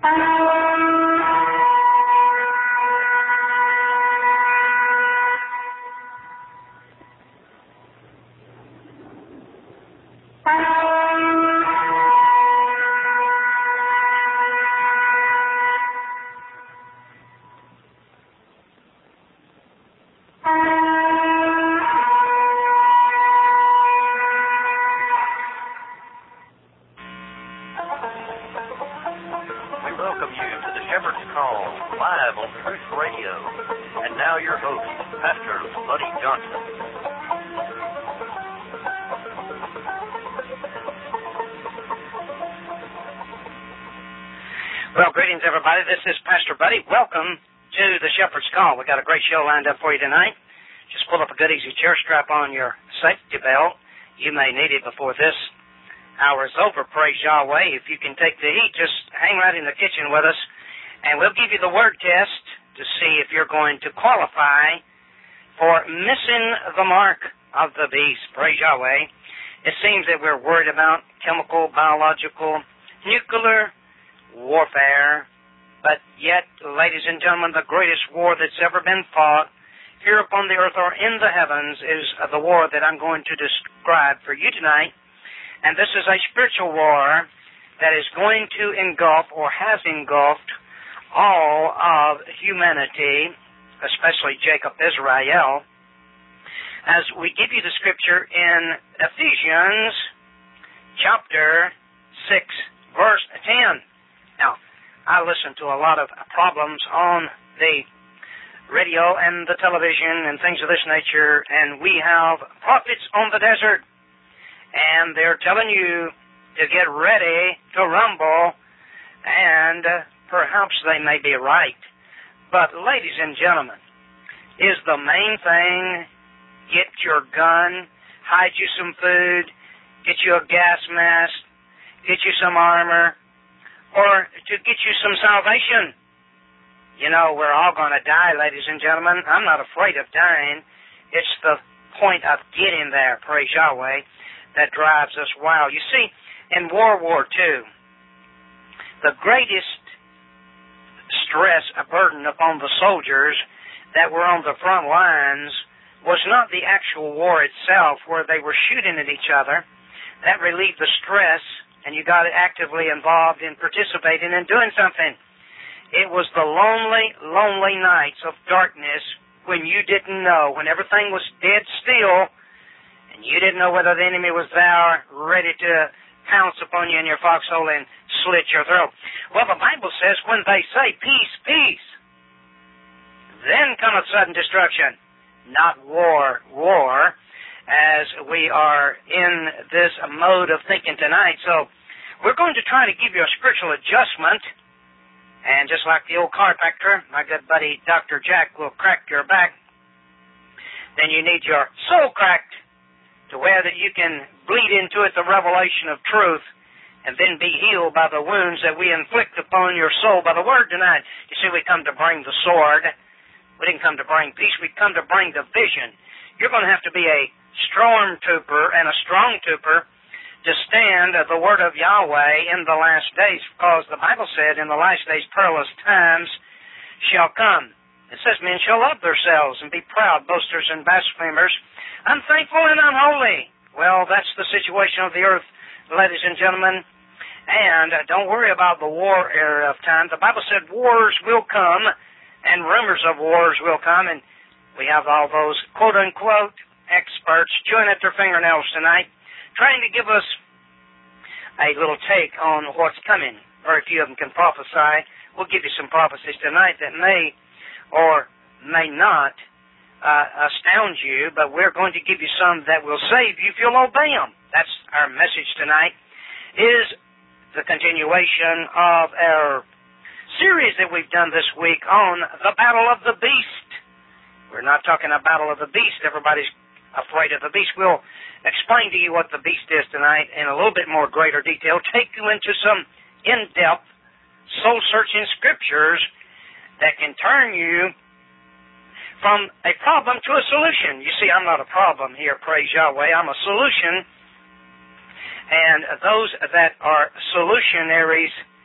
Well, greetings, everybody. This is Pastor Buddy. Welcome to the Shepherd's Call. We got a great show lined up for you tonight. Just pull up a good, easy chair, strap on your safety belt. You may need it before this hour is over. Praise Yahweh. If you can take the heat, just hang right in the kitchen with us, and we'll give you the word test to see if you're going to qualify for missing the mark of the beast. Praise Yahweh. It seems that we're worried about chemical, biological, nuclear warfare, but yet, ladies and gentlemen, the greatest war that's ever been fought here upon the earth or in the heavens is the war that I'm going to describe for you tonight. And this is a spiritual war that is going to engulf or has engulfed all of humanity, especially Jacob Israel, as we give you the scripture in Ephesians chapter 6, verse 10. Now, I listen to a lot of problems on the radio and the television and things of this nature, and we have prophets on the desert, and they're telling you to get ready to rumble, and perhaps they may be right. But, ladies and gentlemen, is the main thing get your gun, hide you some food, get you a gas mask, get you some armor, or to get you some salvation? You know, we're all going to die, ladies and gentlemen. I'm not afraid of dying. It's the point of getting there, praise Yahweh, that drives us wild. You see, in World War II, the greatest stress, a burden upon the soldiers that were on the front lines was not the actual war itself where they were shooting at each other. That relieved the stress, and you got actively involved in participating in doing something. It was the lonely, lonely nights of darkness when you didn't know, when everything was dead still, and you didn't know whether the enemy was there, ready to pounce upon you in your foxhole and slit your throat. Well, the Bible says when they say peace, peace, then cometh sudden destruction, not war, war, as we are in this mode of thinking tonight. So we're going to try to give you a spiritual adjustment, and just like the old chiropractor, my good buddy Dr. Jack will crack your back, then you need your soul cracked to where that you can bleed into it the revelation of truth and then be healed by the wounds that we inflict upon your soul by the word tonight. You see, we come to bring the sword. We didn't come to bring peace. We come to bring division. You're going to have to be a stormtrooper and a strong trooper to stand the word of Yahweh in the last days, because the Bible said in the last days perilous times shall come. It says men shall love themselves and be proud, boasters and blasphemers, unthankful and unholy. Well, that's the situation of the earth, ladies and gentlemen. And don't worry about the war era of time. The Bible said wars will come and rumors of wars will come, and we have all those quote-unquote experts chewing at their fingernails tonight, trying to give us a little take on what's coming. Very few of them can prophesy. We'll give you some prophecies tonight that may or may not astound you, but we're going to give you some that will save you if you'll obey them. That's our message tonight, is the continuation of our series that we've done this week on the Battle of the Beast. We're not talking about Battle of the Beast. Everybody's afraid of the beast. We'll explain to you what the beast is tonight in a little bit more greater detail, take you into some in-depth, soul-searching scriptures that can turn you from a problem to a solution. You see, I'm not a problem here, praise Yahweh. I'm a solution. And those that are solutionaries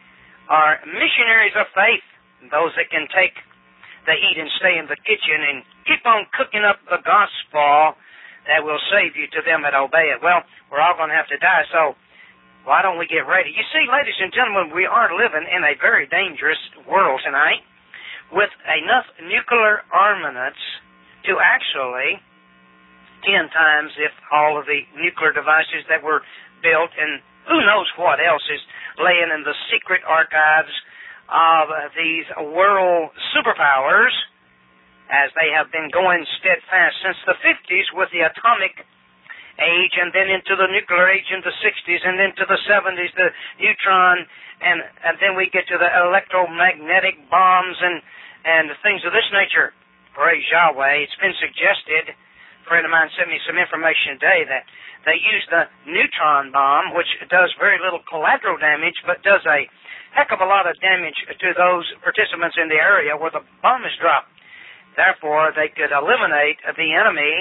are missionaries of faith, those that can take the heat and stay in the kitchen and keep on cooking up the gospel that will save you to them that obey it. Well, we're all going to have to die, so why don't we get ready? You see, ladies and gentlemen, we are living in a very dangerous world tonight with enough nuclear armaments to actually 10 times if all of the nuclear devices that were built and who knows what else is laying in the secret archives of these world superpowers, as they have been going steadfast since the 50s with the atomic age, and then into the nuclear age in the 60s, and then to the 70s, the neutron, and then we get to the electromagnetic bombs and things of this nature. Praise Yahweh. It's been suggested, a friend of mine sent me some information today, that they use the neutron bomb, which does very little collateral damage, but does a heck of a lot of damage to those participants in the area where the bomb is dropped. Therefore, they could eliminate the enemy,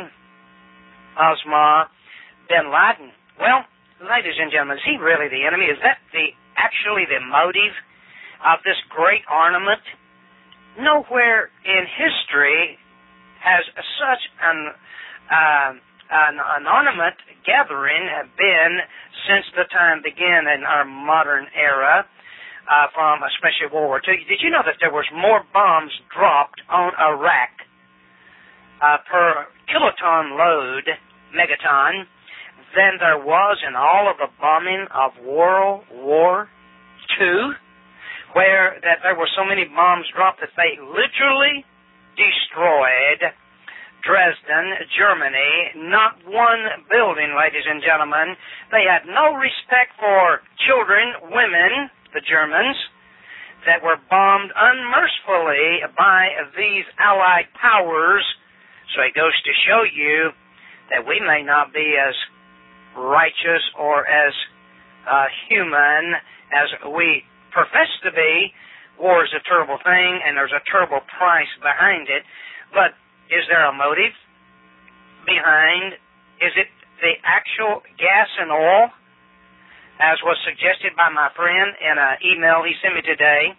Osama bin Laden. Well, ladies and gentlemen, is he really the enemy? Is that actually the motive of this great armament? Nowhere in history has such an armament gathering been since the time began in our modern era. From especially World War II. Did you know that there was more bombs dropped on Iraq per kiloton load, megaton, than there was in all of the bombing of World War II, where that there were so many bombs dropped that they literally destroyed Dresden, Germany. Not one building, ladies and gentlemen. They had no respect for children, women, the Germans, that were bombed unmercifully by these Allied powers. So it goes to show you that we may not be as righteous or as human as we profess to be. War is a terrible thing, and there's a terrible price behind it. But is there a motive behind? Is it the actual gas and oil, as was suggested by my friend in an email he sent me today?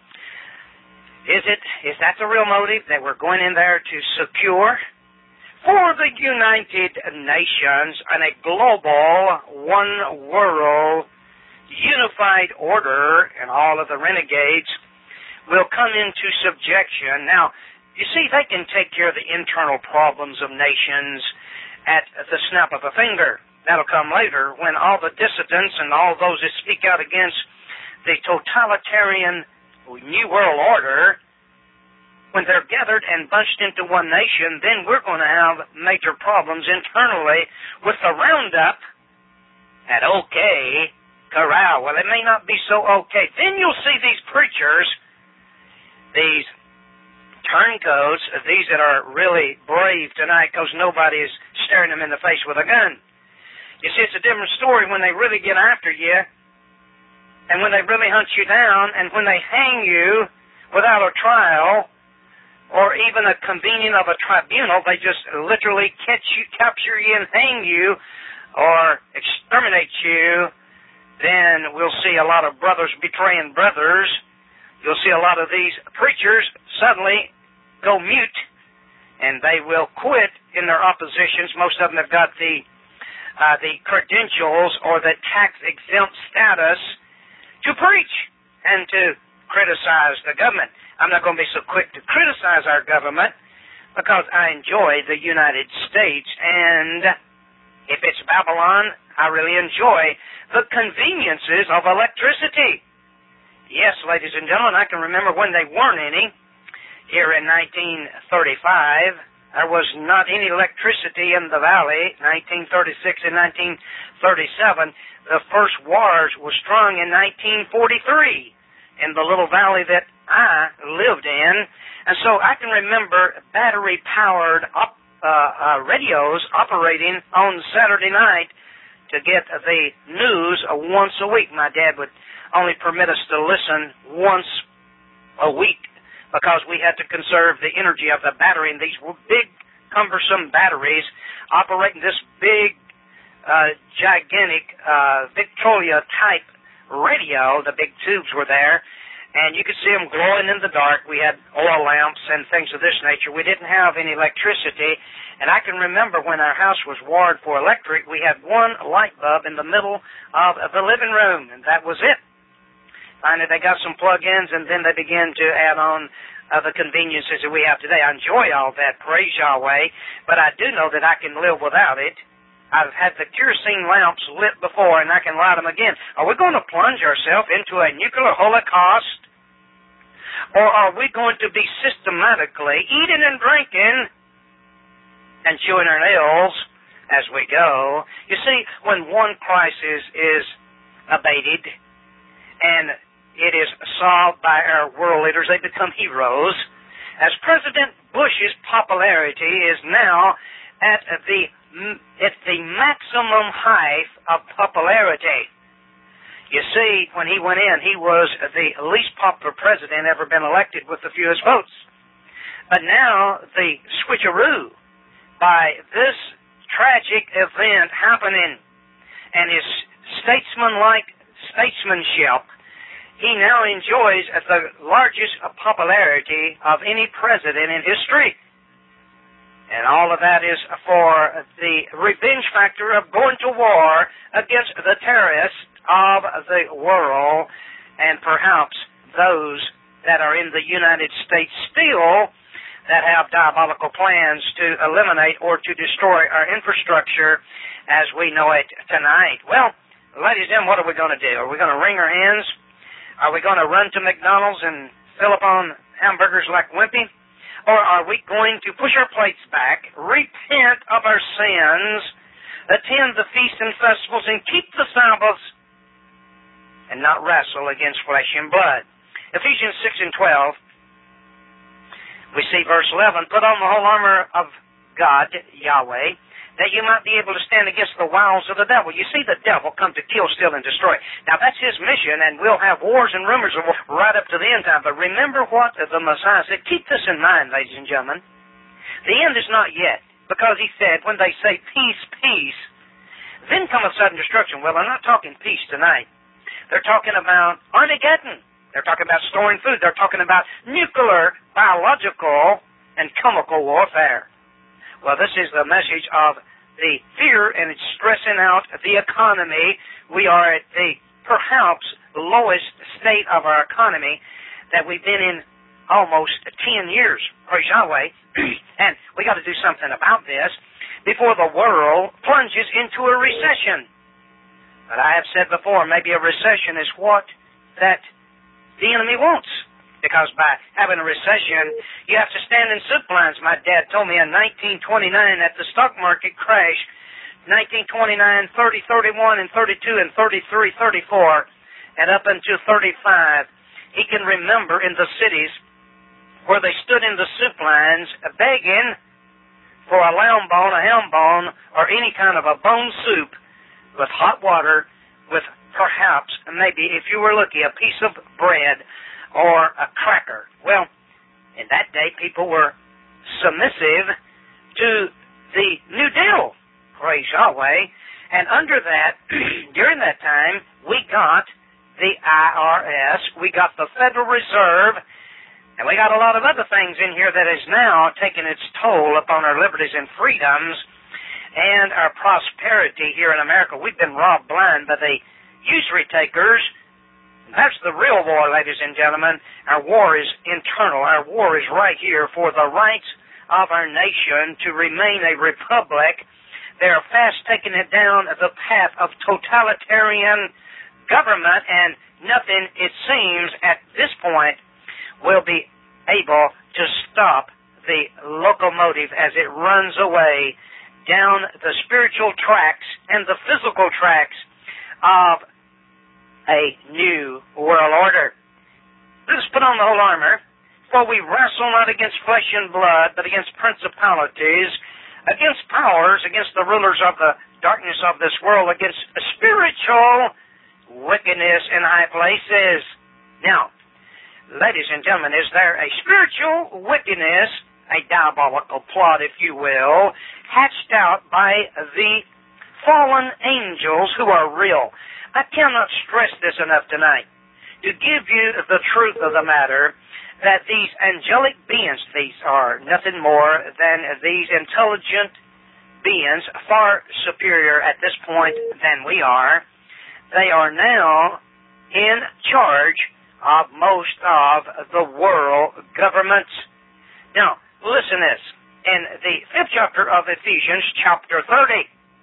Is that the real motive, that we're going in there to secure for the United Nations and a global, one world, unified order, and all of the renegades will come into subjection? Now, you see, they can take care of the internal problems of nations at the snap of a finger. That'll come later when all the dissidents and all those that speak out against the totalitarian New World Order, when they're gathered and bunched into one nation, then we're going to have major problems internally with the roundup at OK Corral. Well, it may not be so okay. Then you'll see these preachers, these turncoats, these that are really brave tonight because nobody is staring them in the face with a gun. You see, it's a different story when they really get after you and when they really hunt you down and when they hang you without a trial or even a convening of a tribunal. They just literally capture you and hang you or exterminate you. Then we'll see a lot of brothers betraying brothers. You'll see a lot of these preachers suddenly go mute, and they will quit in their oppositions. Most of them have got the credentials or the tax-exempt status to preach and to criticize the government. I'm not going to be so quick to criticize our government because I enjoy the United States, and if it's Babylon, I really enjoy the conveniences of electricity. Yes, ladies and gentlemen, I can remember when they weren't any. Here in 1935, there was not any electricity in the valley. 1936 and 1937, the first wars were strung in 1943 in the little valley that I lived in. And so I can remember battery-powered radios operating on Saturday night to get the news once a week. My dad would only permit us to listen once a week because we had to conserve the energy of the battery. And these were big, cumbersome batteries operating this big, gigantic Victrola-type radio. The big tubes were there. and you could see them glowing in the dark. We had oil lamps and things of this nature. We didn't have any electricity, and I can remember when our house was wired for electric, we had one light bulb in the middle of the living room, and that was it. Finally, they got some plug-ins, and then they began to add on the conveniences that we have today. I enjoy all that, praise Yahweh, but I do know that I can live without it. I've had the kerosene lamps lit before, and I can light them again. Are we going to plunge ourselves into a nuclear holocaust? Or are we going to be systematically eating and drinking and chewing our nails as we go? You see, when one crisis is abated and it is solved by our world leaders, they become heroes. As President Bush's popularity is now at the maximum height of popularity. You see, when he went in, he was the least popular president ever been elected with the fewest votes. But now, the switcheroo, by this tragic event happening and his statesmanlike statesmanship, he now enjoys the largest popularity of any president in history. And all of that is for the revenge factor of going to war against the terrorists of the world, and perhaps those that are in the United States still that have diabolical plans to eliminate or to destroy our infrastructure as we know it tonight. Well, ladies and gentlemen, what are we going to do? Are we going to wring our hands? Are we going to run to McDonald's and fill up on hamburgers like Wimpy? Or are we going to push our plates back, repent of our sins, attend the feasts and festivals, and keep the Sabbaths, and not wrestle against flesh and blood? Ephesians 6 and 12, we see verse 11, put on the whole armor of God, Yahweh, that you might be able to stand against the wiles of the devil. You see, the devil come to kill, steal, and destroy. Now, that's his mission, and we'll have wars and rumors of war right up to the end time. But remember what the Messiah said. Keep this in mind, ladies and gentlemen. The end is not yet, because he said, when they say peace, peace, then cometh sudden destruction. Well, they're not talking peace tonight. They're talking about Armageddon. They're talking about storing food. They're talking about nuclear, biological, and chemical warfare. Well, this is the message of the fear, and it's stressing out the economy. We are at the perhaps lowest state of our economy that we've been in almost 10 years. Praise Yahweh. And we got to do something about this before the world plunges into a recession. But I have said before, maybe a recession is what that the enemy wants. Because by having a recession, you have to stand in soup lines. My dad told me in 1929 at the stock market crash, 1929, 30, 31, and 32, and 33, 34, and up until 35, he can remember in the cities where they stood in the soup lines begging for a lamb bone, a ham bone, or any kind of a bone soup with hot water, with perhaps, maybe, if you were lucky, a piece of bread or a cracker. Well, in that day, people were submissive to the New Deal, praise Yahweh, and under that, during that time, we got the IRS, we got the Federal Reserve, and we got a lot of other things in here that is now taking its toll upon our liberties and freedoms and our prosperity here in America. We've been robbed blind by the usury takers. That's the real war, ladies and gentlemen. Our war is internal. Our war is right here for the rights of our nation to remain a republic. They are fast taking it down the path of totalitarian government, and nothing, it seems, at this point, will be able to stop the locomotive as it runs away down the spiritual tracks and the physical tracks of a new world order. Let us put on the whole armor, for we wrestle not against flesh and blood, but against principalities, against powers, against the rulers of the darkness of this world, against spiritual wickedness in high places. Now, ladies and gentlemen, is there a spiritual wickedness, a diabolical plot, if you will, hatched out by the fallen angels who are real? I cannot stress this enough tonight. to give you the truth of the matter, that these angelic beings, these are nothing more than these intelligent beings, far superior at this point than we are. They are now in charge of most of the world governments. Now, listen to this. In the 5th chapter of Ephesians, chapter 30,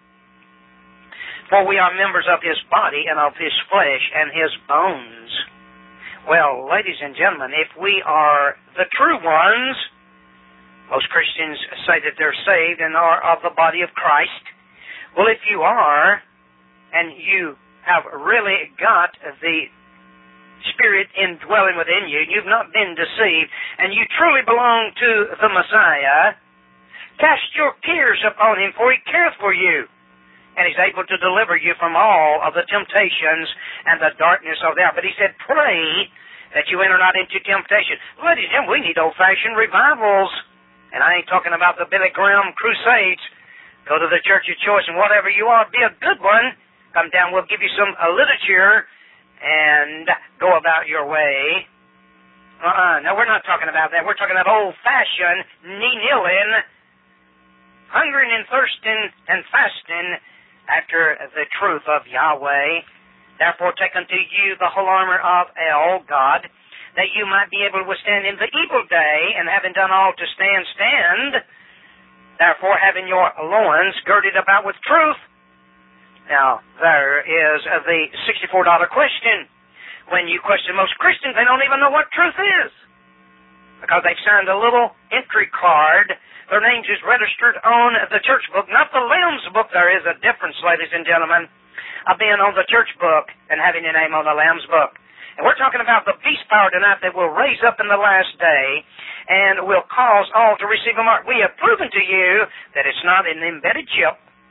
for we are members of his body and of his flesh and his bones. Well, ladies and gentlemen, if we are the true ones, most Christians say that they're saved and are of the body of Christ. Well, if you are, and you have really got the Spirit indwelling within you, you've not been deceived, and you truly belong to the Messiah, cast your cares upon him, for he careth for you. And he's able to deliver you from all of the temptations and the darkness of the hour. But he said, pray that you enter not into temptation. Ladies and gentlemen, we need old-fashioned revivals. And I ain't talking about the Billy Graham crusades. Go to the church of choice, and whatever you are, be a good one. Come down, we'll give you some literature, and go about your way. No, we're not talking about that. We're talking about old-fashioned, knee-kneeling, hungering and thirsting and fasting after the truth of Yahweh. Therefore take unto you the whole armor of God, that you might be able to withstand in the evil day, and having done all to stand, stand. Therefore, having your loins girded about with truth. Now, there is the $64 question. When you question most Christians, they don't even know what truth is, because they've signed a little entry card. Their names is registered on the church book, not the Lamb's book. There is a difference, ladies and gentlemen, of being on the church book and having your name on the Lamb's book. And we're talking about the beast power tonight that will raise up in the last day and will cause all to receive a mark. We have proven to you that it's not an embedded chip.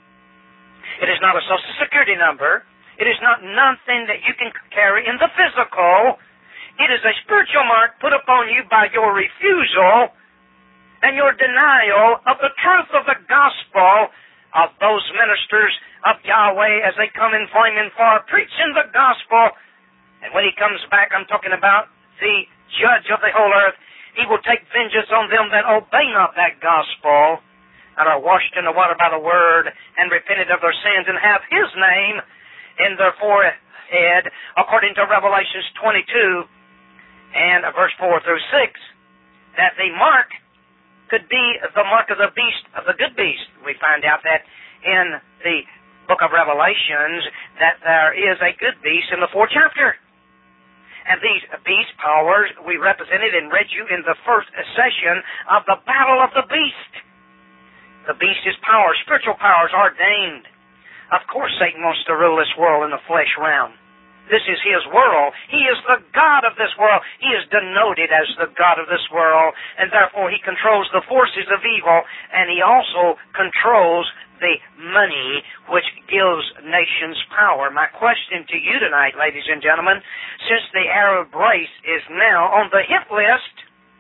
It is not a Social Security number. It is not nothing that you can carry in the physical. It is a spiritual mark put upon you by your refusal and your denial of the truth of the gospel of those ministers of Yahweh as they come in flaming fire, preaching the gospel. And when he comes back, I'm talking about the judge of the whole earth, he will take vengeance on them that obey not that gospel and are washed in the water by the word and repented of their sins and have his name in their forehead, according to Revelations 22 and verse 4 through 6, that the mark could be the mark of the beast, of the good beast. We find out that in the book of Revelations that there is a good beast in the 4th chapter. And these beast powers we represented and read you in the first session of the battle of the beast. The beast is power, spiritual powers ordained. Of course Satan wants to rule this world in the flesh realm. This is his world. He is the God of this world. He is denoted as the God of this world, and therefore he controls the forces of evil, and he also controls the money which gives nations power. My question to you tonight, ladies and gentlemen, since the Arab race is now on the hit list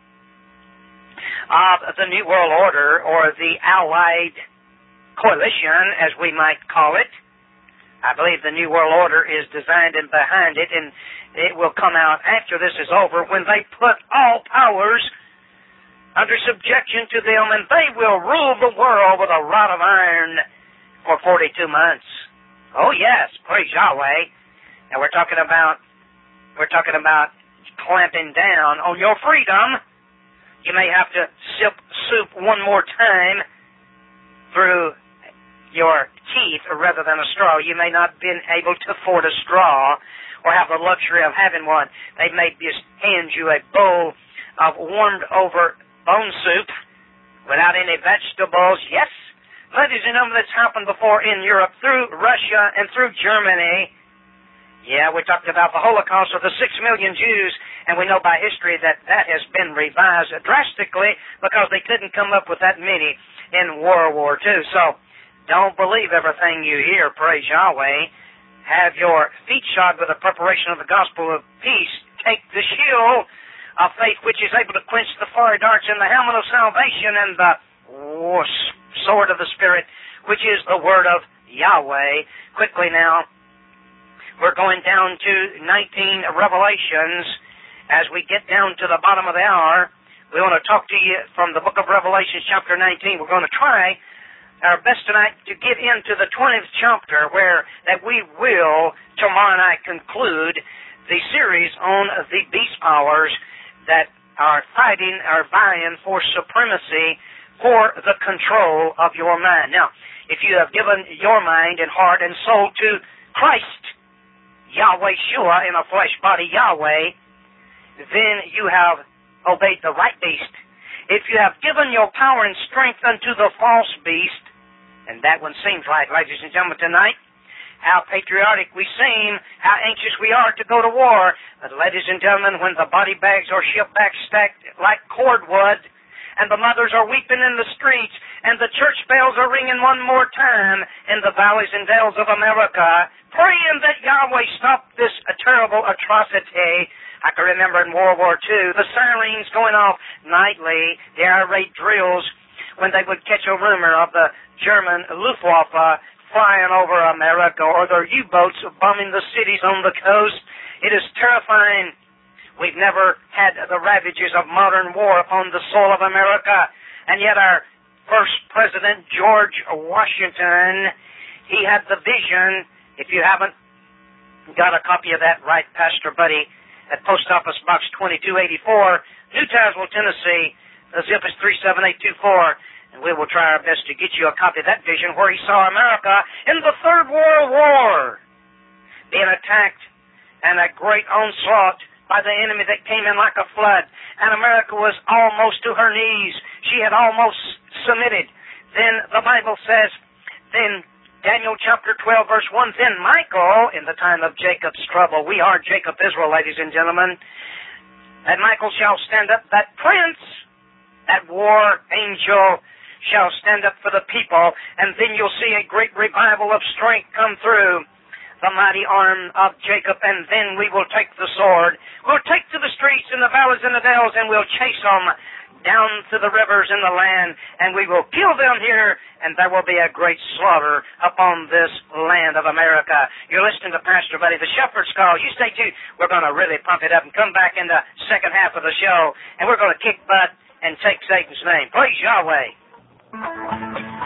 of the New World Order, or the Allied Coalition, as we might call it, I believe the New World Order is designed and behind it, and it will come out after this is over when they put all powers under subjection to them, and they will rule the world with a rod of iron for 42 months. Oh yes, praise Yahweh. And we're talking about clamping down on your freedom. You may have to sip soup one more time through your teeth rather than a straw. You may not have been able to afford a straw or have the luxury of having one. They may just hand you a bowl of warmed over bone soup without any vegetables. Yes, ladies and gentlemen, that's happened before in Europe through Russia and through Germany. Yeah, we talked about the Holocaust of the 6 million Jews, and we know by history that that has been revised drastically because they couldn't come up with that many in World War II. So don't believe everything you hear, praise Yahweh. Have your feet shod with the preparation of the gospel of peace. Take the shield of faith, which is able to quench the fiery darts, and the helmet of salvation, and the sword of the Spirit, which is the word of Yahweh. Quickly now, We're going down to 19 Revelations. As we get down to the bottom of the hour, we want to talk to you from the book of Revelation, chapter 19. We're going to try our best tonight to get into the 20th chapter, where that we will, tomorrow night, conclude the series on the beast powers that are fighting or vying for supremacy for the control of your mind. Now, if you have given your mind and heart and soul to Christ, Yahweh Shua, in a flesh body Yahweh, then you have obeyed the right beast. If you have given your power and strength unto the false beast, and that one seems right, ladies and gentlemen, tonight, how patriotic we seem, how anxious we are to go to war. But ladies and gentlemen, when the body bags are shipped back stacked like cordwood, and the mothers are weeping in the streets, and the church bells are ringing one more time in the valleys and dales of America, praying that Yahweh stop this terrible atrocity. I can remember in World War II, the sirens going off nightly, the air raid drills, when they would catch a rumor of the German Luftwaffe flying over America, or their U-boats bombing the cities on the coast. It is terrifying. We've never had the ravages of modern war upon the soul of America. And yet our first president, George Washington, he had the vision. If you haven't got a copy of that, write Pastor Buddy at Post Office Box 2284, New Tazewell, Tennessee. The zip is 37824. And we will try our best to get you a copy of that vision where he saw America in the Third World War being attacked and a great onslaught by the enemy that came in like a flood. And America was almost to her knees. She had almost submitted. Then the Bible says, then Daniel chapter 12, verse 1, then Michael, in the time of Jacob's trouble, we are Jacob Israel, ladies and gentlemen, and Michael shall stand up, that prince, that war angel, shall stand up for the people, and then you'll see a great revival of strength come through the mighty arm of Jacob, and then we will take the sword. We'll take to the streets and the valleys and the dales, and we'll chase them down to the rivers in the land, and we will kill them here, and there will be a great slaughter upon this land of America. You're listening to Pastor Buddy, the Shepherd's Call. You stay tuned. We're going to really pump it up and come back in the second half of the show, and we're going to kick butt and take Satan's name. Praise Yahweh.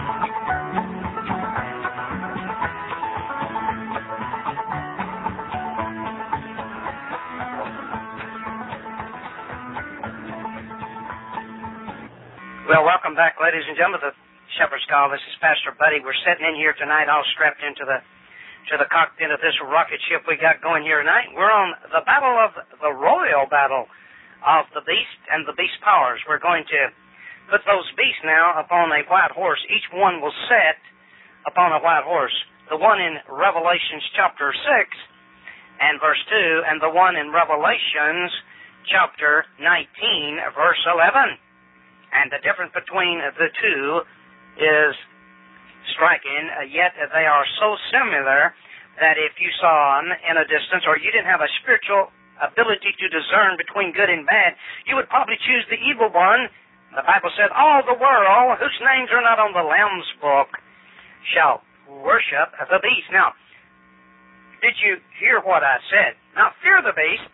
Well, welcome back, ladies and gentlemen, to the Shepherd's Call. This is Pastor Buddy. We're sitting in here tonight, all strapped into the cockpit of this rocket ship we got going here tonight. We're on the royal battle of the beast and the beast powers. We're going to put those beasts now upon a white horse. Each one will sit upon a white horse. The one in Revelations chapter 6 and verse 2, and the one in Revelations chapter 19, verse 11. And the difference between the two is striking, yet they are so similar that if you saw them in a distance, or you didn't have a spiritual ability to discern between good and bad, you would probably choose the evil one. The Bible said, all the world whose names are not on the Lamb's book shall worship the beast. Now, did you hear what I said? Now, fear the beast.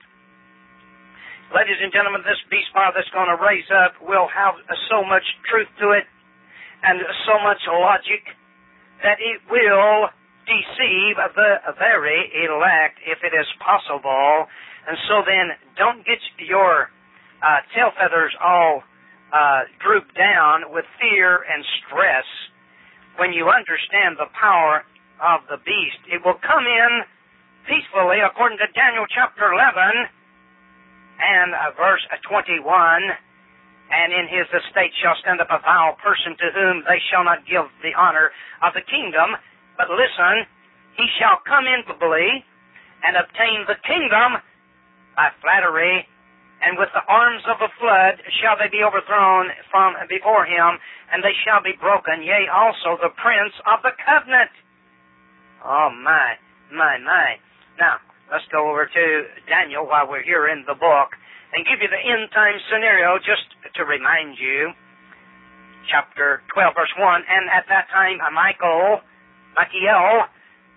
Ladies and gentlemen, this beast power that's going to raise up will have so much truth to it and so much logic that it will deceive the very elect if it is possible. And so then, don't get your tail feathers all drooped down with fear and stress. When you understand the power of the beast, it will come in peacefully, according to Daniel chapter 11, and verse 21, and in his estate shall stand up a vile person to whom they shall not give the honor of the kingdom. But listen, he shall come invisibly and obtain the kingdom by flattery, and with the arms of a flood shall they be overthrown from before him, and they shall be broken, yea, also the prince of the covenant. Oh, my. Now, let's go over to Daniel while we're here in the book and give you the end-time scenario just to remind you. Chapter 12, verse 1, and at that time Michael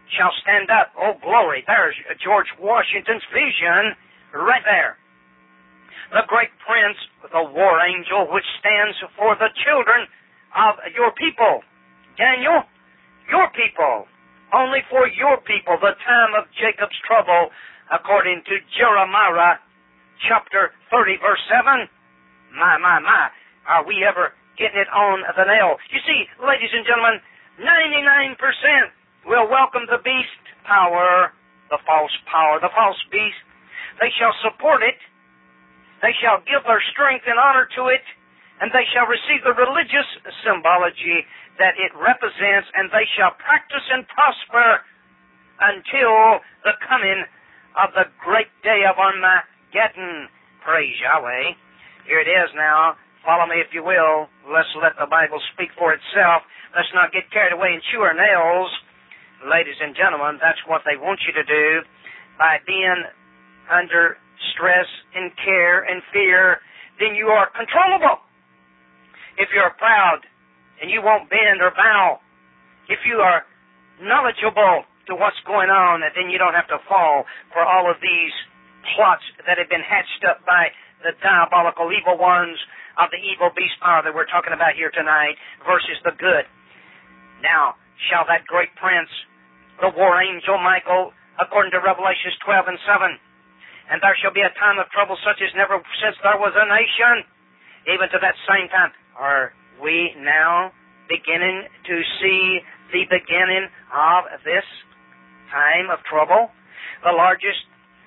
shall stand up. Oh, glory. There's George Washington's vision right there. The great prince, the war angel, which stands for the children of your people. Daniel, your people. Only for your people, the time of Jacob's trouble, according to Jeremiah chapter 30, verse 7. My. Are we ever getting it on the nail? You see, ladies and gentlemen, 99% will welcome the beast power, the false beast. They shall support it. They shall give their strength and honor to it, and they shall receive the religious symbology that it represents, and they shall practice and prosper until the coming of the great day of Armageddon. Praise Yahweh. Here it is now. Follow me if you will. Let's let the Bible speak for itself. Let's not get carried away and chew our nails. Ladies and gentlemen, that's what they want you to do. By being under stress and care and fear, then you are controllable. If you're proud and you won't bend or bow, if you are knowledgeable to what's going on, then you don't have to fall for all of these plots that have been hatched up by the diabolical evil ones of the evil beast power that we're talking about here tonight versus the good. Now, shall that great prince, the war angel Michael, according to Revelations 12 and 7, and there shall be a time of trouble such as never since there was a nation, even to that same time. Are we now beginning to see the beginning of this time of trouble? The largest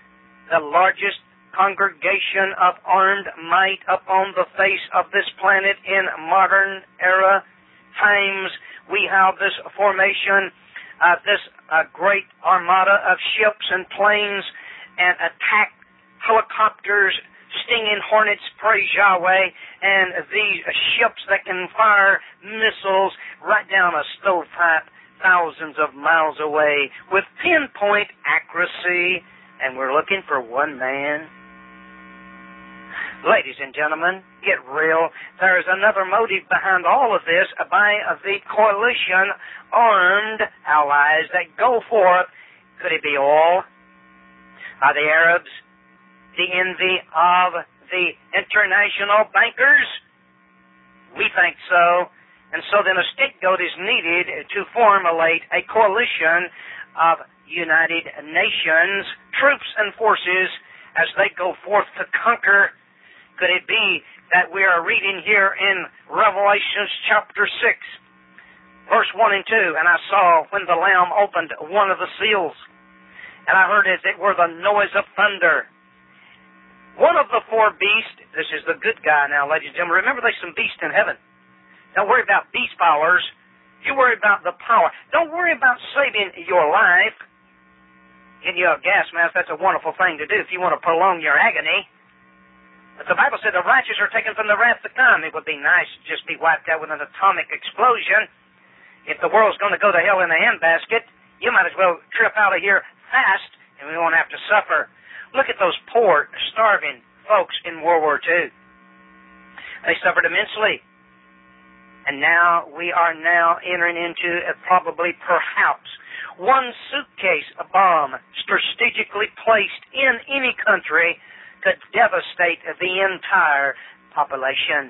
congregation of armed might upon the face of this planet in modern era times. We have this formation, this great armada of ships and planes and attack helicopters, stinging hornets, praise Yahweh, and these ships that can fire missiles right down a stovepipe thousands of miles away with pinpoint accuracy, and we're looking for one man. Ladies and gentlemen, get real. There's another motive behind all of this by the coalition armed allies that go forth. Could it be all? Are the Arabs the envy of the international bankers? We think so. And so then a scapegoat is needed to formulate a coalition of United Nations troops and forces as they go forth to conquer. Could it be that we are reading here in Revelation chapter 6, verse 1 and 2, and I saw when the Lamb opened one of the seals, and I heard as it were the noise of thunder. One of the four beasts, this is the good guy now, ladies and gentlemen. Remember, there's some beasts in heaven. Don't worry about beast powers. You worry about the power. Don't worry about saving your life. Getting you a gas mask, that's a wonderful thing to do if you want to prolong your agony. But the Bible said the righteous are taken from the wrath to come. It would be nice to just be wiped out with an atomic explosion. If the world's going to go to hell in a handbasket, you might as well trip out of here fast, and we won't have to suffer. Look at those poor, starving folks in World War II. They suffered immensely. And now we are now entering into probably, perhaps, one suitcase bomb strategically placed in any country could devastate the entire population.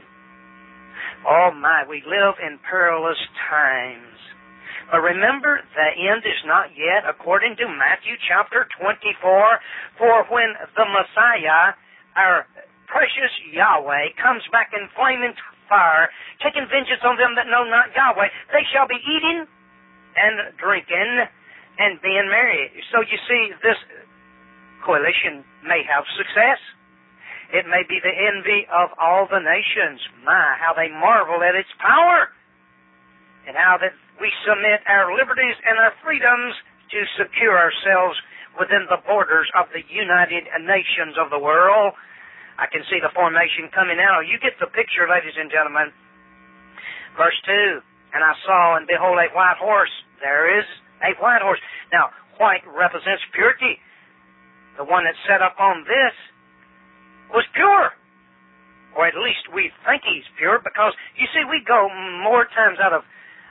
Oh my, we live in perilous times. But remember, the end is not yet, according to Matthew chapter 24. For when the Messiah, our precious Yahweh, comes back in flaming fire, taking vengeance on them that know not Yahweh, they shall be eating and drinking and being merry. So you see, this coalition may have success. It may be the envy of all the nations. My, how they marvel at its power, and how that we submit our liberties and our freedoms to secure ourselves within the borders of the United Nations of the world. I can see the formation coming out. You get the picture, ladies and gentlemen. Verse 2, and I saw, and behold, a white horse. There is a white horse. Now, white represents purity. The one that sat up on this was pure. Or at least we think he's pure, because, you see, we go more times out of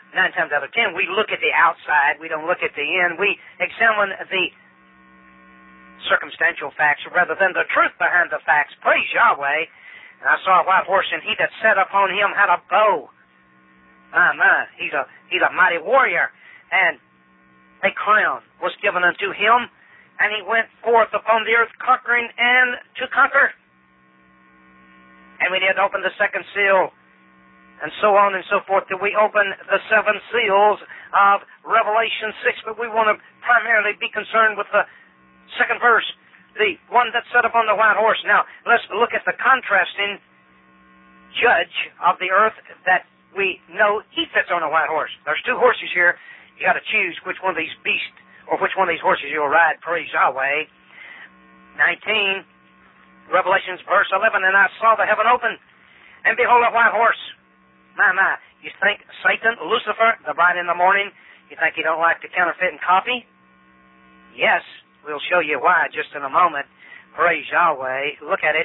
9 times out of 10, we look at the outside. We don't look at the end. We examine the circumstantial facts rather than the truth behind the facts. Praise Yahweh. And I saw a white horse, and he that sat upon him had a bow. He's a mighty warrior. And a crown was given unto him, and he went forth upon the earth conquering and to conquer. And we did open the second seal, and so on and so forth, till we open the 7 seals of Revelation 6. But we want to primarily be concerned with the second verse, the one that sat upon the white horse. Now, let's look at the contrasting judge of the earth that we know he sits on a white horse. There's 2 horses here. You got to choose which one of these beasts or which one of these horses you'll ride. Praise Yahweh. 19, Revelations verse 11, and I saw the heaven open, and behold a white horse. You think Satan, Lucifer, the bright in the morning, you think he don't like to counterfeit and copy? Yes, we'll show you why just in a moment. Praise Yahweh. Look at it.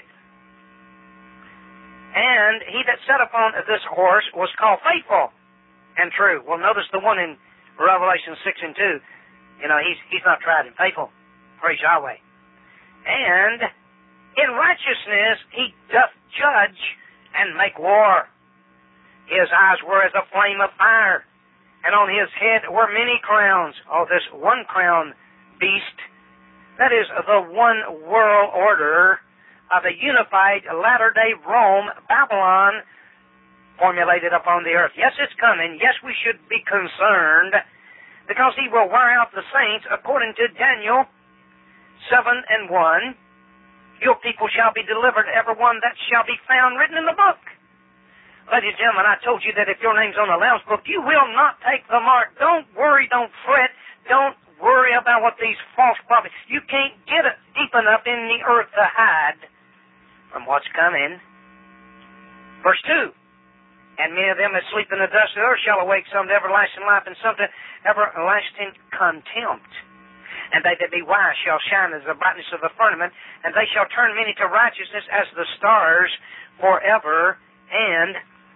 And he that sat upon this horse was called Faithful and True. Well, notice the one in Revelation 6 and 2. You know, he's not tried and faithful. Praise Yahweh. And in righteousness he doth judge and make war. His eyes were as a flame of fire, and on his head were many crowns. Oh, this one crown beast, that is the one world order of a unified latter-day Rome, Babylon, formulated upon the earth. Yes, it's coming. Yes, we should be concerned, because he will wear out the saints, according to Daniel 7 and 1. Your people shall be delivered, every one that shall be found written in the book. Ladies and gentlemen, I told you that if your name's on the Lamb's book, you will not take the mark. Don't worry, don't fret, don't worry about what these false prophets. You can't get deep enough in the earth to hide from what's coming. Verse 2. And many of them that sleep in the dust of the earth shall awake, some to everlasting life, and some to everlasting contempt. And they that be wise shall shine as the brightness of the firmament, and they shall turn many to righteousness as the stars forever and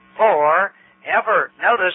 forever. Notice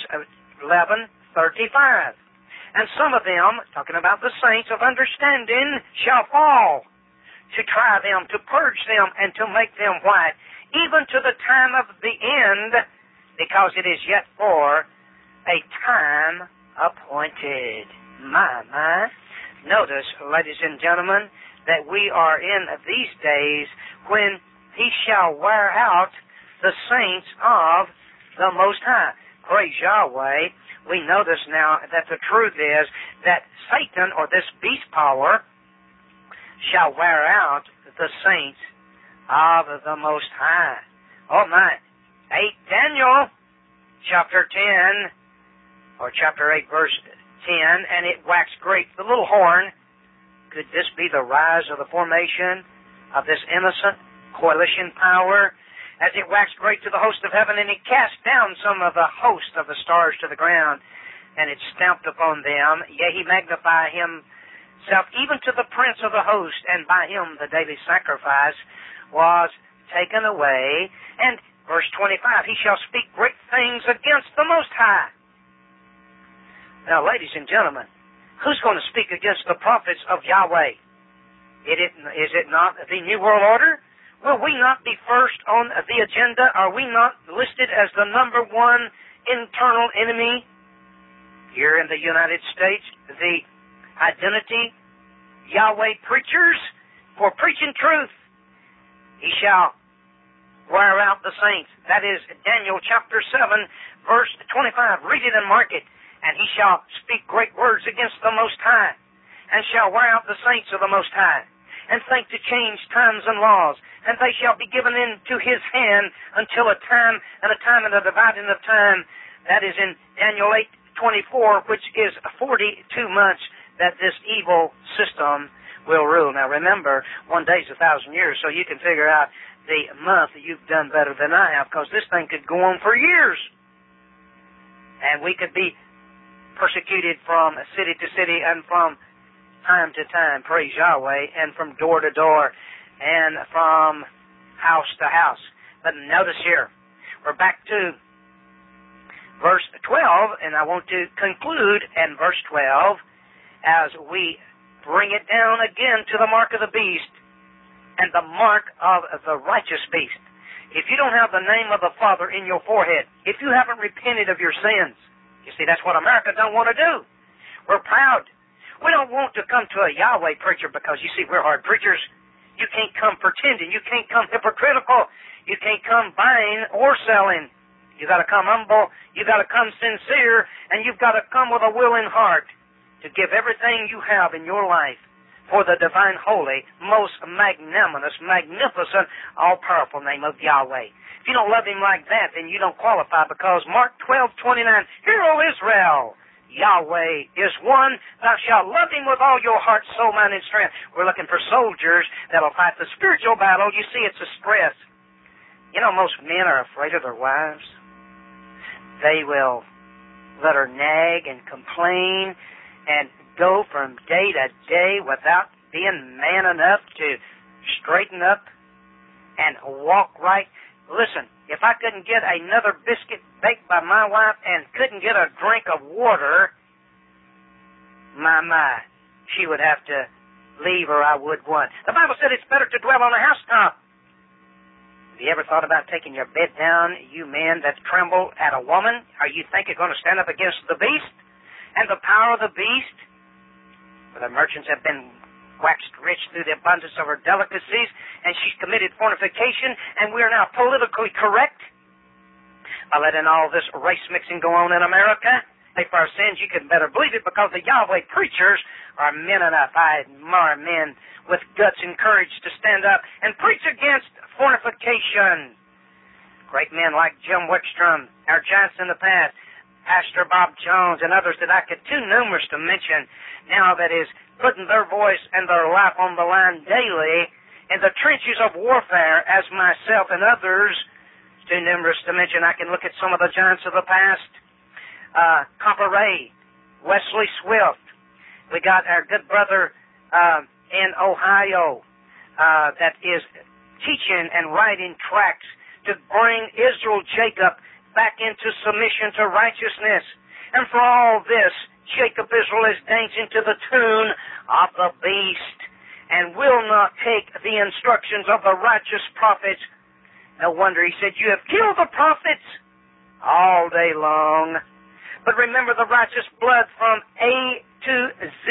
11:35. And some of them, talking about the saints of understanding, shall fall, to try them, to purge them, and to make them white, even to the time of the end, because it is yet for a time appointed. My. Notice, ladies and gentlemen, that we are in these days when he shall wear out the saints of the Most High. Praise Yahweh. We notice now that the truth is that Satan, or this beast power, shall wear out the saints of the Most High. Oh my. 8 Daniel chapter 10, or chapter 8 verse 10, and it waxed great, the little horn. Could this be the rise of the formation of this innocent coalition power? As it waxed great to the host of heaven, and it cast down some of the host of the stars to the ground, and it stamped upon them. Yea, he magnified himself even to the prince of the host, and by him the daily sacrifice was taken away. And verse 25, he shall speak great things against the Most High. Now, ladies and gentlemen, who's going to speak against the prophets of Yahweh? Is it not the New World Order? Will we not be first on the agenda? Are we not listed as the number one internal enemy here in the United States? The identity Yahweh preachers for preaching truth. He shall wear out the saints. That is Daniel chapter 7, verse 25. Read it and mark it. And he shall speak great words against the Most High, and shall wear out the saints of the Most High, and think to change times and laws, and they shall be given into his hand until a time and a dividing of time. That is in Daniel 8:24, which is 42 months that this evil system will rule. Now remember, 1 day is 1,000 years, so you can figure out the month that you've done better than I have, because this thing could go on for years. And we could be persecuted from city to city and from time to time, praise Yahweh, and from door to door and from house to house. But notice here, we're back to verse 12, and I want to conclude in verse 12 as we bring it down again to the mark of the beast and the mark of the righteous beast. If you don't have the name of the Father in your forehead, if you haven't repented of your sins, you see, that's what America don't want to do. We're proud. We don't want to come to a Yahweh preacher because, you see, we're hard preachers. You can't come pretending. You can't come hypocritical. You can't come buying or selling. You got to come humble. You got to come sincere, and you've got to come with a willing heart to give everything you have in your life for the divine, holy, most magnanimous, magnificent, all-powerful name of Yahweh. If you don't love Him like that, then you don't qualify, because Mark 12:29, Hear, O Israel, Yahweh is one. Thou shalt love Him with all your heart, soul, mind, and strength. We're looking for soldiers that'll fight the spiritual battle. You see, it's a stress. You know, most men are afraid of their wives. They will let her nag and complain and go from day to day without being man enough to straighten up and walk right. Listen, if I couldn't get another biscuit baked by my wife and couldn't get a drink of water, she would have to leave or I would one. The Bible said it's better to dwell on a housetop. Have you ever thought about taking your bed down, you men that tremble at a woman? Are you think you're going to stand up against the beast and the power of the beast? For the merchants have been waxed rich through the abundance of her delicacies, and she's committed fornication, and we are now politically correct by letting all this race mixing go on in America. Pay for our sins, you can better believe it, because the Yahweh preachers are men enough. I admire men with guts and courage to stand up and preach against fornication. Great men like Jim Wickstrom, our giants in the past, Pastor Bob Jones, and others that I could too numerous to mention now, that is putting their voice and their life on the line daily in the trenches of warfare, as myself and others, too numerous to mention. I can look at some of the giants of the past. Copper Ray, Wesley Swift. We got our good brother in Ohio that is teaching and writing tracts to bring Israel, Jacob, back into submission to righteousness. And for all this, Jacob Israel is dancing to the tune of the beast and will not take the instructions of the righteous prophets. No wonder he said, You have killed the prophets all day long. But remember the righteous blood from A to Z,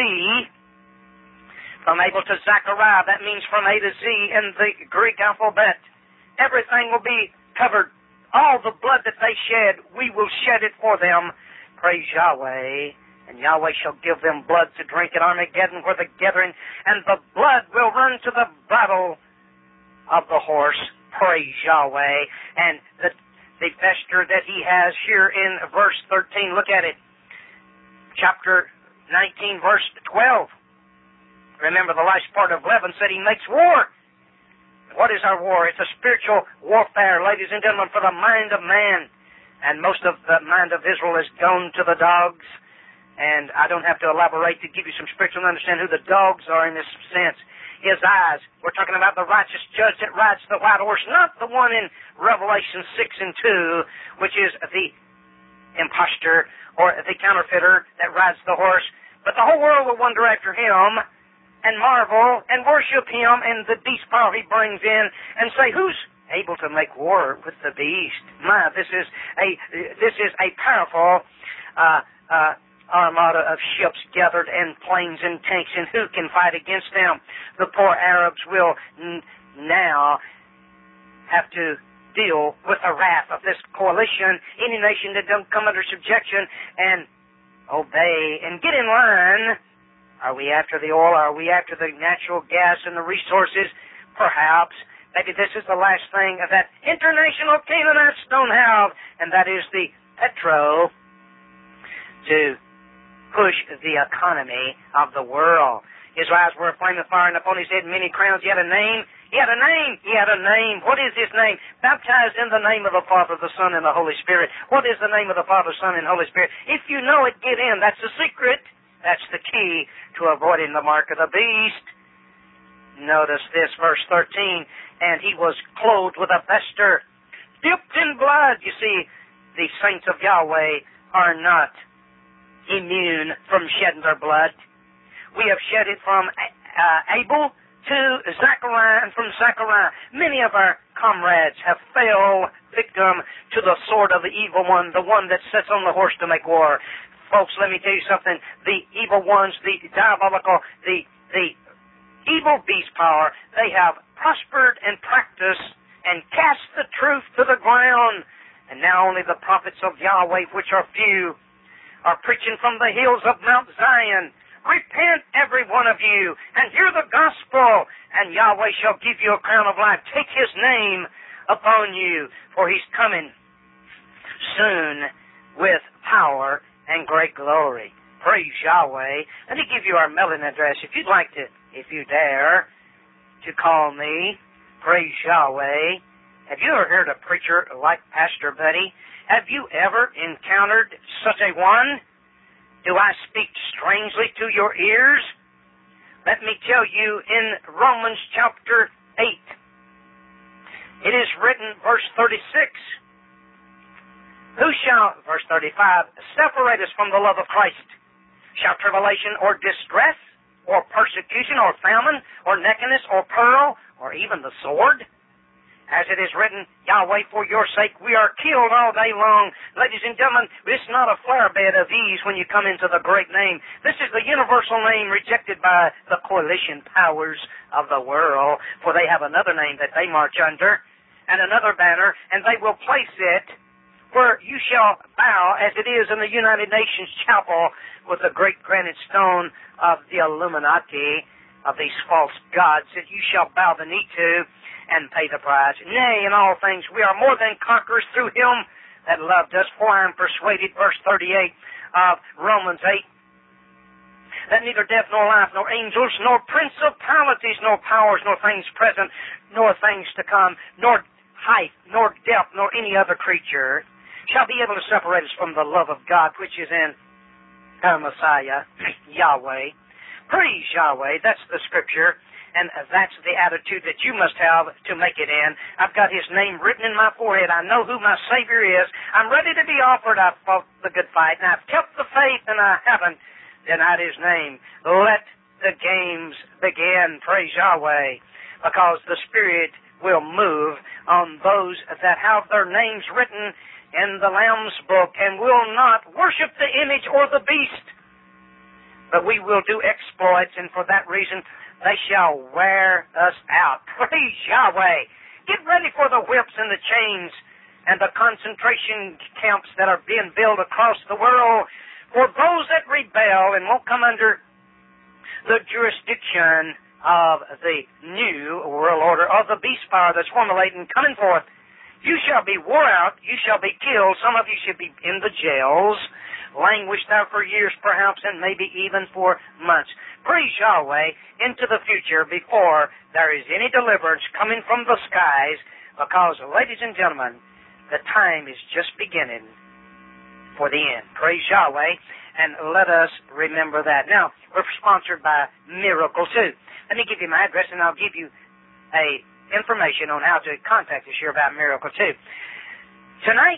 from Abel to Zechariah. That means from A to Z in the Greek alphabet. Everything will be covered. All the blood that they shed, we will shed it for them. Praise Yahweh. And Yahweh shall give them blood to drink at Armageddon, where the gathering, and the blood will run to the bridle of the horse. Praise Yahweh. And the vesture that he has here in verse 13, look at it. Chapter 19, verse 12. Remember, the last part of 11 said he makes war. What is our war? It's a spiritual warfare, ladies and gentlemen, for the mind of man. And most of the mind of Israel has gone to the dogs. And I don't have to elaborate to give you some spiritual understanding who the dogs are in this sense. His eyes. We're talking about the righteous judge that rides the white horse, not the one in Revelation 6 and 2, which is the impostor or the counterfeiter that rides the horse. But the whole world will wonder after him and marvel and worship him and the beast power he brings in and say, who's able to make war with the beast? My, this is a powerful armada of ships gathered and planes and tanks, and who can fight against them? The poor Arabs will now have to deal with the wrath of this coalition. Any nation that don't come under subjection and obey and get in line. Are we after the oil? Are we after the natural gas and the resources? Perhaps. Maybe this is the last thing that international Canaanites don't have, and that is the petro to push the economy of the world. His eyes were a flame of fire, and upon his head many crowns. He had a name. He had a name. He had a name. What is his name? Baptized in the name of the Father, the Son, and the Holy Spirit. What is the name of the Father, Son, and Holy Spirit? If you know it, get in. That's the secret. That's the key to avoiding the mark of the beast. Notice this, verse 13. And he was clothed with a vesture dipped in blood. You see, the saints of Yahweh are not immune from shedding their blood. We have shed it from Abel to Zechariah, and from Zechariah, many of our comrades have fell victim to the sword of the evil one, the one that sits on the horse to make war. Folks, let me tell you something. The evil ones, the diabolical, the evil beast power, they have prospered and practiced and cast the truth to the ground. And now only the prophets of Yahweh, which are few, are preaching from the hills of Mount Zion. Repent, every one of you, and hear the gospel, and Yahweh shall give you a crown of life. Take his name upon you, for he's coming soon with power and great glory. Praise Yahweh. Let me give you our mailing address. If you'd like to, if you dare, to call me, praise Yahweh. Have you ever heard a preacher like Pastor Buddy? Have you ever encountered such a one? Do I speak strangely to your ears? Let me tell you in Romans chapter 8. It is written, verse 36. Who shall, verse 35, separate us from the love of Christ? Shall tribulation or distress or persecution or famine or nakedness or peril or even the sword? As it is written, Yahweh, for your sake we are killed all day long. Ladies and gentlemen, it's not a flower bed of ease when you come into the great name. This is the universal name rejected by the coalition powers of the world, for they have another name that they march under, and another banner, and they will place it where you shall bow, as it is in the United Nations chapel, with the great granite stone of the Illuminati, of these false gods, that you shall bow the knee to, and pay the price. Nay, in all things we are more than conquerors through him that loved us. For I am persuaded, verse 38 of Romans 8, that neither death nor life, nor angels, nor principalities, nor powers, nor things present, nor things to come, nor height, nor depth, nor any other creature shall be able to separate us from the love of God, which is in our Messiah, Yahweh. Praise Yahweh. That's the scripture. And that's the attitude that you must have to make it in. I've got his name written in my forehead. I know who my Savior is. I'm ready to be offered. I've fought the good fight, and I've kept the faith, and I haven't denied his name. Let the games begin. Praise Yahweh. Because the Spirit will move on those that have their names written in the Lamb's book and will not worship the image or the beast. But we will do exploits, and for that reason they shall wear us out. Praise Yahweh. Get ready for the whips and the chains and the concentration camps that are being built across the world for those that rebel and won't come under the jurisdiction of the new world order, of the beast power that's formulating, coming forth. You shall be wore out. You shall be killed. Some of you should be in the jails, languished there for years perhaps, and maybe even for months. Praise Yahweh into the future before there is any deliverance coming from the skies, because, ladies and gentlemen, the time is just beginning for the end. Praise Yahweh, and let us remember that. Now, we're sponsored by Miracle 2. Let me give you my address, and I'll give you a information on how to contact us here about Miracle 2. Tonight,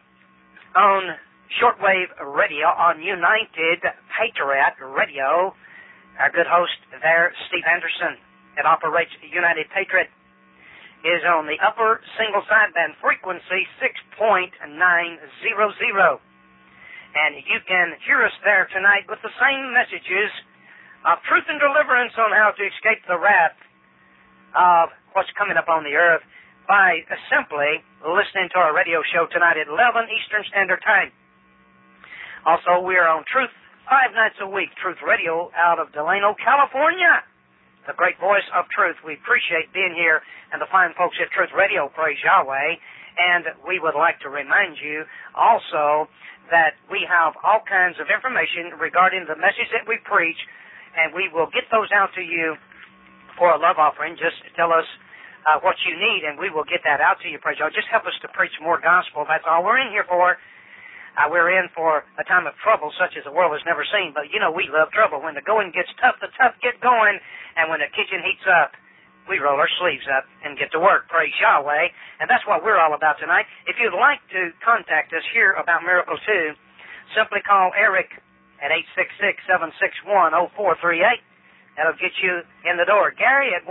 on shortwave radio, on United Patriot Radio, our good host there, Steve Anderson, that operates United Patriot, is on the upper single sideband frequency 6.900. And you can hear us there tonight with the same messages of truth and deliverance on how to escape the wrath of what's coming upon the earth by simply listening to our radio show tonight at 11 Eastern Standard Time. Also, we are on Truth 5 nights a week, Truth Radio out of Delano, California. The great voice of truth. We appreciate being here and the fine folks at Truth Radio, praise Yahweh. And we would like to remind you also that we have all kinds of information regarding the message that we preach, and we will get those out to you for a love offering. Just tell us what you need, and we will get that out to you, praise Yahweh. Just help us to preach more gospel. That's all we're in here for. We're in for a time of trouble such as the world has never seen. But, you know, we love trouble. When the going gets tough, the tough get going. And when the kitchen heats up, we roll our sleeves up and get to work. Praise Yahweh. And that's what we're all about tonight. If you'd like to contact us here about Miracle 2, simply call Eric at 866-761-0438. That'll get you in the door. Gary at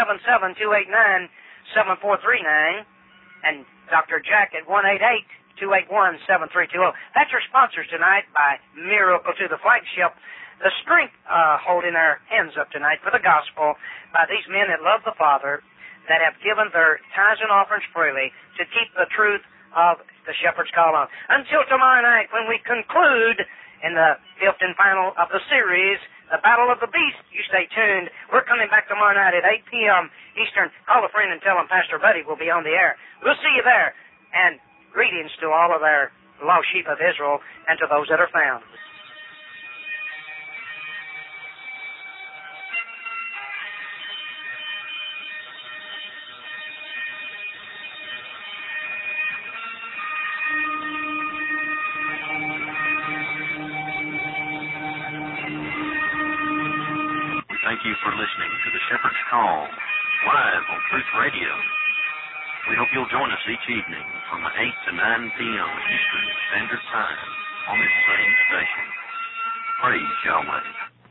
1-877-289-7439. And Dr. Jack at 1-888-281-7320. That's your sponsors tonight by Miracle 2, the flagship. The strength holding our hands up tonight for the gospel by these men that love the Father, that have given their tithes and offerings freely to keep the truth of the Shepherd's Call on. Until tomorrow night, when we conclude in the fifth and final of the series, the Battle of the Beast, you stay tuned. We're coming back tomorrow night at 8 p.m. Eastern. Call a friend and tell them Pastor Buddy will be on the air. We'll see you there. And greetings to all of our lost sheep of Israel and to those that are found. Thank you for listening to the Shepherd's Call, live on Truth Radio. We hope you'll join us each evening from 8 to 9 p.m. Eastern Standard Time on this same station. Praise Yahweh.